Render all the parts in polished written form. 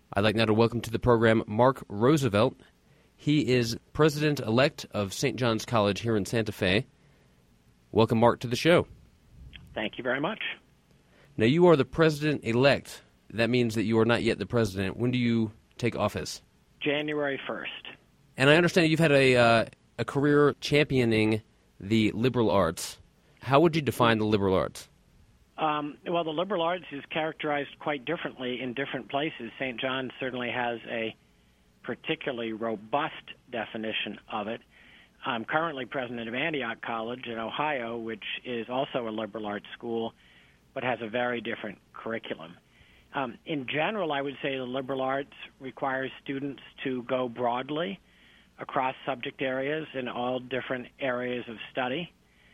I'd like now to welcome to the program Mark Roosevelt. He is president-elect of St. John's College here in Santa Fe. Welcome, Mark, to the show. Thank you very much. Now, you are the president-elect. That means that you are not yet the president. When do you take office? January 1st. And I understand you've had a career championing the liberal arts. How would you define the liberal arts? Well, the liberal arts is characterized quite differently in different places. St. John's certainly has a particularly robust definition of it. I'm currently president of Antioch College in Ohio, which is also a liberal arts school, but has a very different curriculum. In general, I would say the liberal arts requires students to go broadly across subject areas in all different areas of study,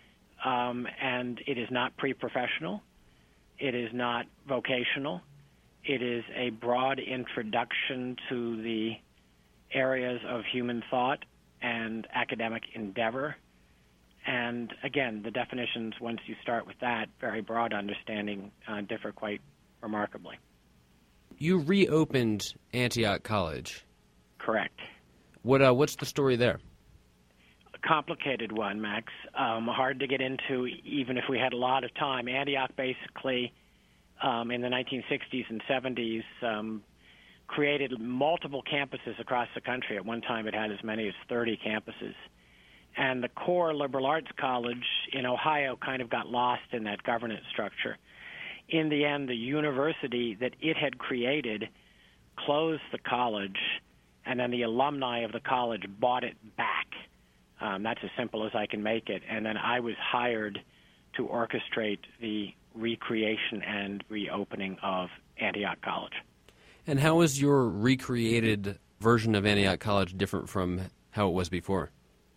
and it is not pre-professional. It is not vocational. It is a broad introduction to the areas of human thought and academic endeavor. And again, the definitions, once you start with that, very broad understanding, differ quite remarkably. You reopened Antioch College. Correct. What's the story there? A complicated one, Max. Hard to get into even if we had a lot of time. Antioch basically, in the 1960s and 70s, created multiple campuses across the country. At one time, it had as many as 30 campuses. And the core liberal arts college in Ohio kind of got lost in that governance structure. In the end, the university that it had created closed the college, and then the alumni of the college bought it back. That's as simple as I can make it. And then I was hired to orchestrate the recreation and reopening of Antioch College. And how is your recreated version of Antioch College different from how it was before?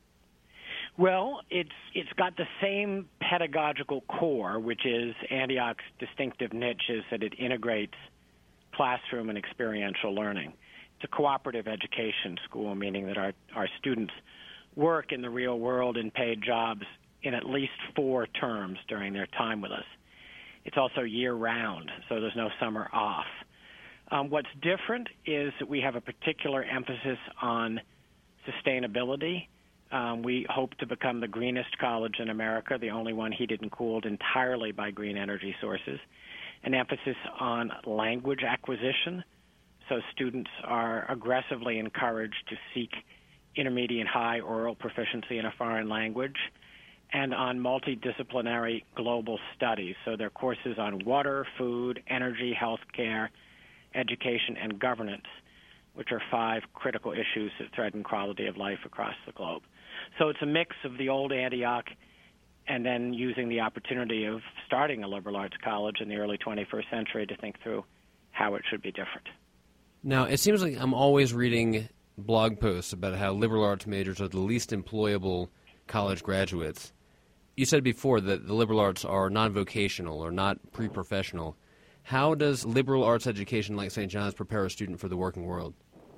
Well, it's got the same pedagogical core, which is Antioch's distinctive niche is that it integrates classroom and experiential learning. It's a cooperative education school, meaning that our students work in the real world in paid jobs in at least 4 terms during their time with us. It's also year-round, so there's no summer off. What's different is that we have a particular emphasis on sustainability. We hope to become the greenest college in America, the only one heated and cooled entirely by green energy sources. An emphasis on language acquisition, so students are aggressively encouraged to seek intermediate and high oral proficiency in a foreign language, and on multidisciplinary global studies, so there are courses on water, food, energy, healthcare, education, and governance, which are 5 critical issues that threaten quality of life across the globe. So it's a mix of the old Antioch and then using the opportunity of starting a liberal arts college in the early 21st century to think through how it should be different. Now, it seems like I'm always reading blog posts about how liberal arts majors are the least employable college graduates. You said before that the liberal arts are non-vocational or not pre-professional. How does liberal arts education like St. John's prepare a student for the working world?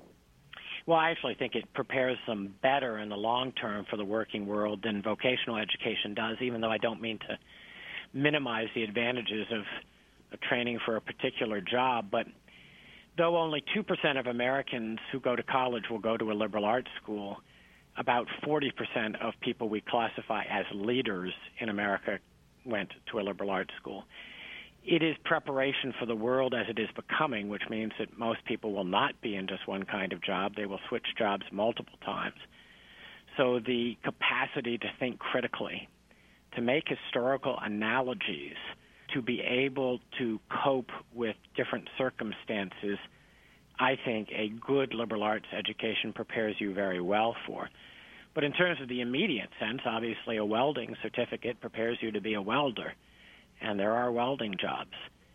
Well, I actually think it prepares them better in the long term for the working world than vocational education does, even though I don't mean to minimize the advantages of training for a particular job. But though only 2% of Americans who go to college will go to a liberal arts school, about 40% of people we classify as leaders in America went to a liberal arts school. It is preparation for the world as it is becoming, which means that most people will not be in just one kind of job. They will switch jobs multiple times. So the capacity to think critically, to make historical analogies, to be able to cope with different circumstances, I think a good liberal arts education prepares you very well for. But in terms of the immediate sense, obviously a welding certificate prepares you to be a welder, and there are welding jobs.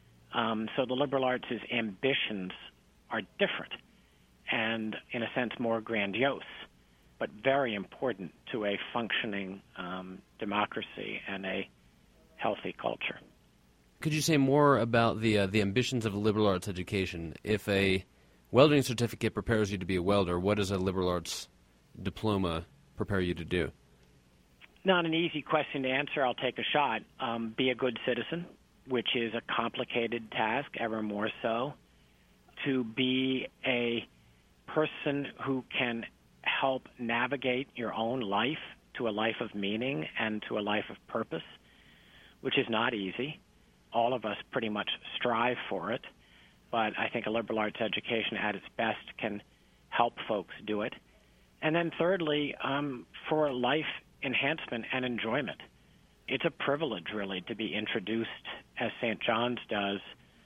So the liberal arts' ambitions are different and, in a sense, more grandiose, but very important to a functioning democracy and a healthy culture. Could you say more about the ambitions of a liberal arts education? If a welding certificate prepares you to be a welder, what does a liberal arts diploma prepare you to do? Not an easy question to answer. I'll take a shot. Be a good citizen, which is a complicated task, ever more so. to be a person who can help navigate your own life to a life of meaning and to a life of purpose, which is not easy. All of us pretty much strive for it, but I think a liberal arts education at its best can help folks do it. And then thirdly, for life enhancement and enjoyment. It's a privilege, really, to be introduced, as St. John's does,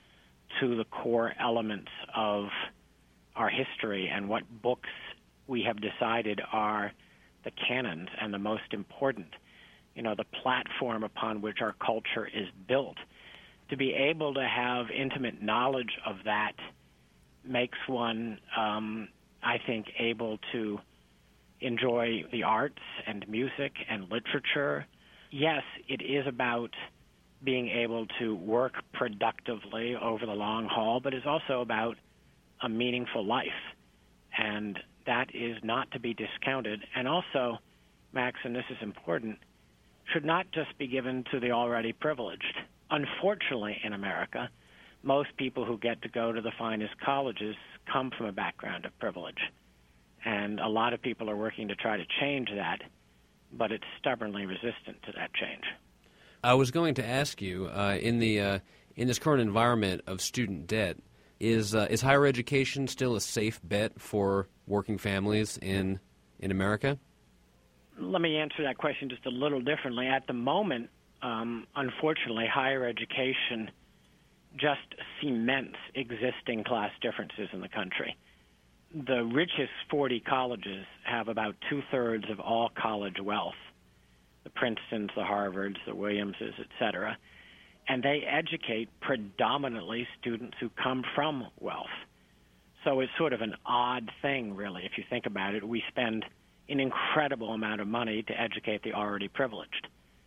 to the core elements of our history and what books we have decided are the canons and the most important, the platform upon which our culture is built. To be able to have intimate knowledge of that makes one, I think, able to enjoy the arts and music and literature. Yes, it is about being able to work productively over the long haul, but it's also about a meaningful life. And that is not to be discounted. And also, Max, and this is important, should not just be given to the already privileged. Unfortunately, in America, most people who get to go to the finest colleges come from a background of privilege. And a lot of people are working to try to change that, but it's stubbornly resistant to that change. I was going to ask you, in this current environment of student debt, is higher education still a safe bet for working families in America? Let me answer that question just a little differently. At the moment, unfortunately, higher education just cements existing class differences in the country. The richest 40 colleges have about two-thirds of all college wealth, the Princetons, the Harvards, the Williamses, et cetera, and they educate predominantly students who come from wealth. So it's sort of an odd thing, really, if you think about it. We spend an incredible amount of money to educate the already privileged.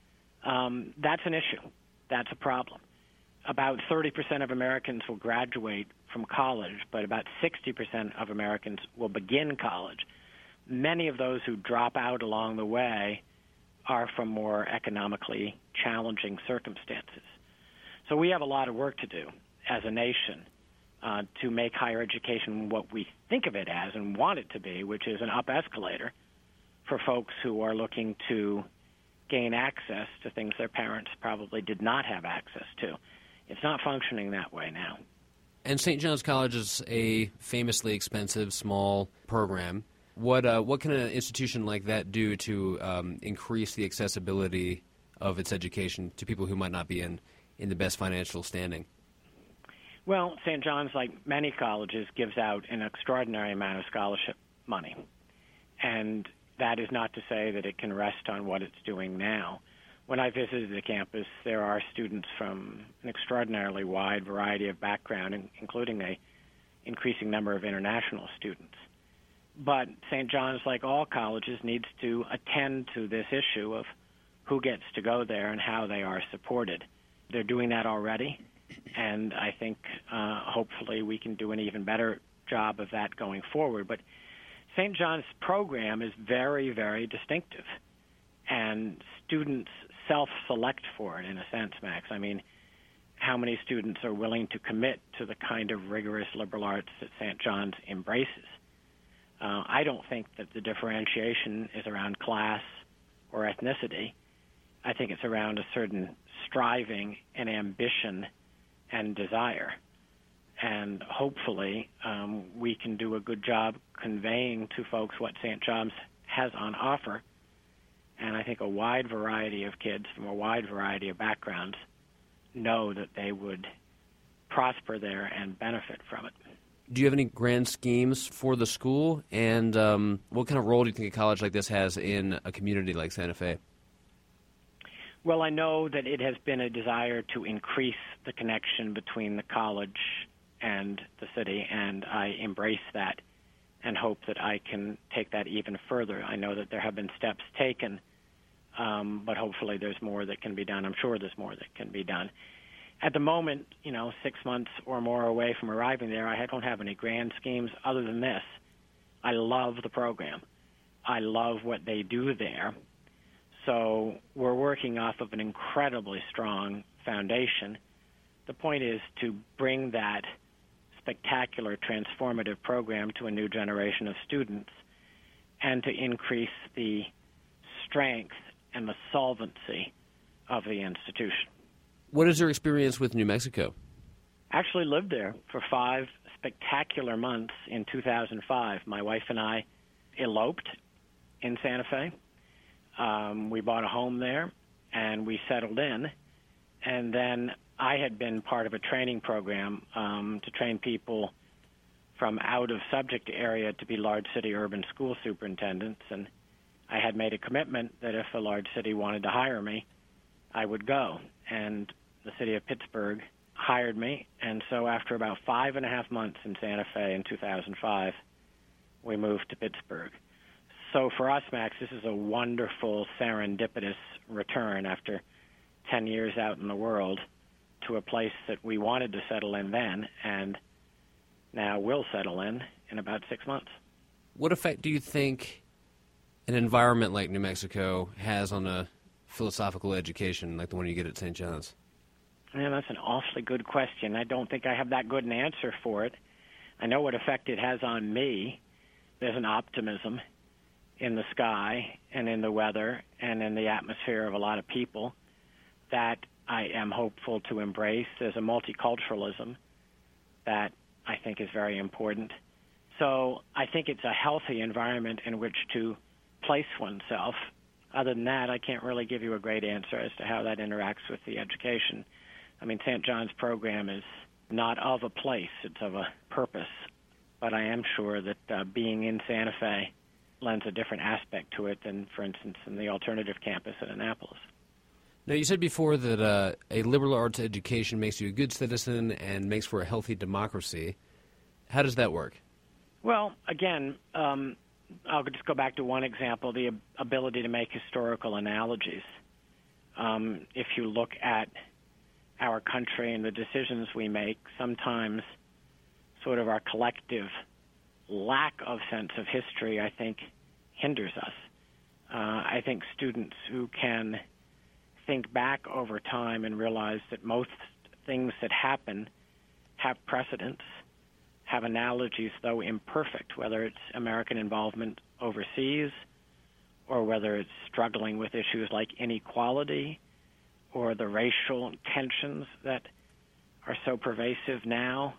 That's an issue. That's a problem. About 30% of Americans will graduate from college, but about 60% of Americans will begin college. Many of those who drop out along the way are from more economically challenging circumstances. So we have a lot of work to do as a nation to make higher education what we think of it as and want it to be, which is an up escalator for folks who are looking to gain access to things their parents probably did not have access to. It's not functioning that way now. And St. John's College is a famously expensive, small program. What can an institution like that do to increase the accessibility of its education to people who might not be in the best financial standing? Well, St. John's, like many colleges, gives out an extraordinary amount of scholarship money. And that is not to say that it can rest on what it's doing now. When I visited the campus, there are students from an extraordinarily wide variety of background, including an increasing number of international students. But St. John's, like all colleges, needs to attend to this issue of who gets to go there and how they are supported. They're doing that already, and I think hopefully we can do an even better job of that going forward. But St. John's program is very, very distinctive, and students self-select for it in a sense, Max. I mean, how many students are willing to commit to the kind of rigorous liberal arts that St. John's embraces? I don't think that the differentiation is around class or ethnicity. I think it's around a certain striving and ambition and desire. And hopefully we can do a good job conveying to folks what St. John's has on offer. And I think a wide variety of kids from a wide variety of backgrounds know that they would prosper there and benefit from it. Do you have any grand schemes for the school? And what kind of role do you think a college like this has in a community like Santa Fe? Well, I know that it has been a desire to increase the connection between the college and the city, and I embrace that and hope that I can take that even further. I know that there have been steps taken, but hopefully there's more that can be done. I'm sure there's more that can be done. At the moment, 6 months or more away from arriving there, I don't have any grand schemes other than this. I love the program. I love what they do there. So we're working off of an incredibly strong foundation. The point is to bring that spectacular, transformative program to a new generation of students and to increase the strength and the solvency of the institution. What is your experience with New Mexico? Actually lived there for 5 spectacular months in 2005. My wife and I eloped in Santa Fe. We bought a home there, and we settled in. And then I had been part of a training program to train people from out-of-subject area to be large city urban school superintendents. And I had made a commitment that if a large city wanted to hire me, I would go. And the city of Pittsburgh hired me. And so after about 5.5 months in Santa Fe in 2005, we moved to Pittsburgh. So for us, Max, this is a wonderful serendipitous return after 10 years out in the world to a place that we wanted to settle in then and now will settle in about 6 months. What effect do you think an environment like New Mexico has on a philosophical education like the one you get at St. John's? Yeah, that's an awfully good question. I don't think I have that good an answer for it. I know what effect it has on me. There's an optimism in the sky and in the weather and in the atmosphere of a lot of people that I am hopeful to embrace. There's a multiculturalism that I think is very important. So I think it's a healthy environment in which to place oneself. Other than that, I can't really give you a great answer as to how that interacts with the education. I mean, St. John's program is not of a place, it's of a purpose. But I am sure that being in Santa Fe lends a different aspect to it than, for instance, in the alternative campus at Annapolis. Now, you said before that a liberal arts education makes you a good citizen and makes for a healthy democracy. How does that work? Well, again, I'll just go back to one example, the ability to make historical analogies. If you look at our country and the decisions we make, sometimes sort of our collective lack of sense of history, I think, hinders us. I think students who can think back over time and realize that most things that happen have precedents, have analogies, though imperfect, whether it's American involvement overseas or whether it's struggling with issues like inequality or the racial tensions that are so pervasive now.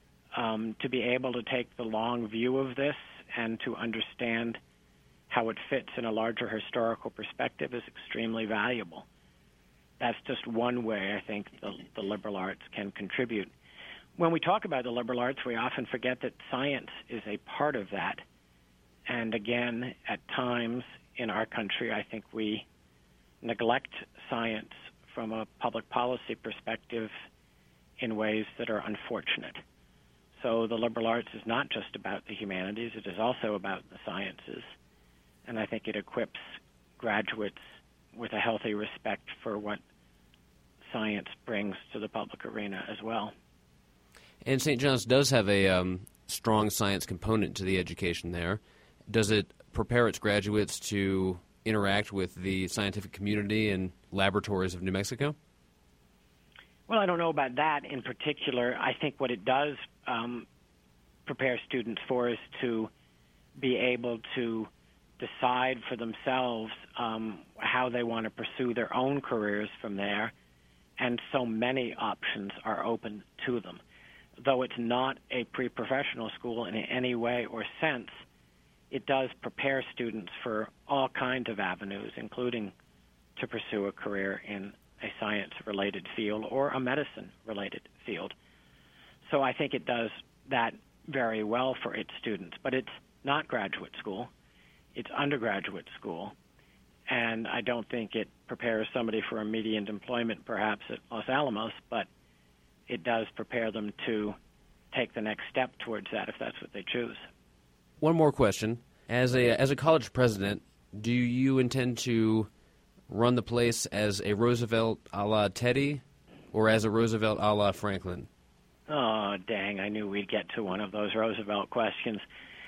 To be able to take the long view of this and to understand how it fits in a larger historical perspective is extremely valuable. That's just one way I think the liberal arts can contribute. When we talk about the liberal arts, we often forget that science is a part of that. And again, at times in our country, I think we neglect science from a public policy perspective in ways that are unfortunate. So the liberal arts is not just about the humanities, it is also about the sciences. And I think it equips graduates with a healthy respect for what science brings to the public arena as well. And St. John's does have a strong science component to the education there. Does it prepare its graduates to interact with the scientific community and laboratories of New Mexico? Well, I don't know about that in particular. I think what it does prepare students for is to be able to decide for themselves how they want to pursue their own careers from there, and so many options are open to them. Though it's not a pre-professional school in any way or sense, it does prepare students for all kinds of avenues, including to pursue a career in a science-related field or a medicine-related field. So I think it does that very well for its students. But it's not graduate school. It's undergraduate school. And I don't think it prepares somebody for immediate employment, perhaps, at Los Alamos, but it does prepare them to take the next step towards that if that's what they choose. One more question. As a college president, do you intend to run the place as a Roosevelt a la Teddy or as a Roosevelt a la Franklin? Oh, dang, I knew we'd get to one of those Roosevelt questions.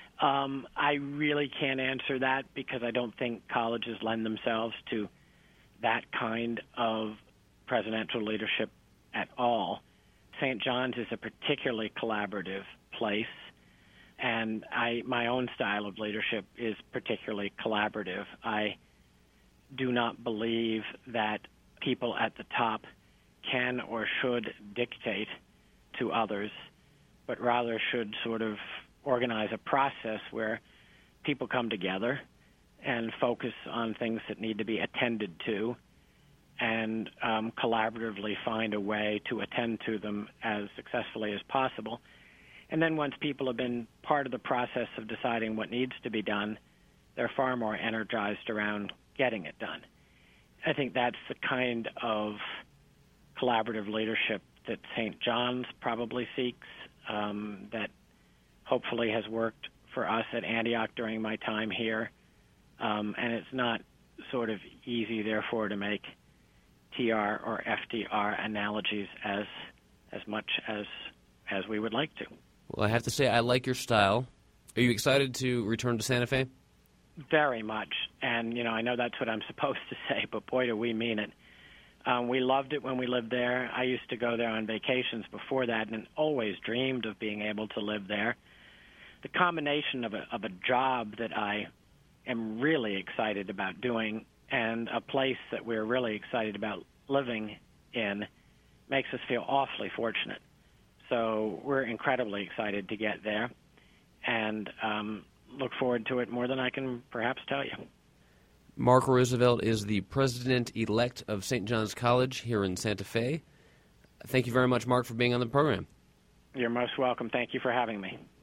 I really can't answer that because I don't think colleges lend themselves to that kind of presidential leadership at all. St. John's is a particularly collaborative place, and my own style of leadership is particularly collaborative. I do not believe that people at the top can or should dictate to others, but rather should sort of organize a process where people come together and focus on things that need to be attended to and collaboratively find a way to attend to them as successfully as possible. And then once people have been part of the process of deciding what needs to be done, they're far more energized around getting it done. I think that's the kind of collaborative leadership that St. John's probably seeks, that hopefully has worked for us at Antioch during my time here. And it's not sort of easy, therefore, to make TR or FDR analogies as much as we would like to. Well, I have to say I like your style. Are you excited to return to Santa Fe? Very much. And, I know that's what I'm supposed to say, but boy, do we mean it. We loved it when we lived there. I used to go there on vacations before that and always dreamed of being able to live there. The combination of a job that I am really excited about doing and a place that we're really excited about living in makes us feel awfully fortunate. So we're incredibly excited to get there and look forward to it more than I can perhaps tell you. Mark Roosevelt is the president-elect of St. John's College here in Santa Fe. Thank you very much, Mark, for being on the program. You're most welcome. Thank you for having me.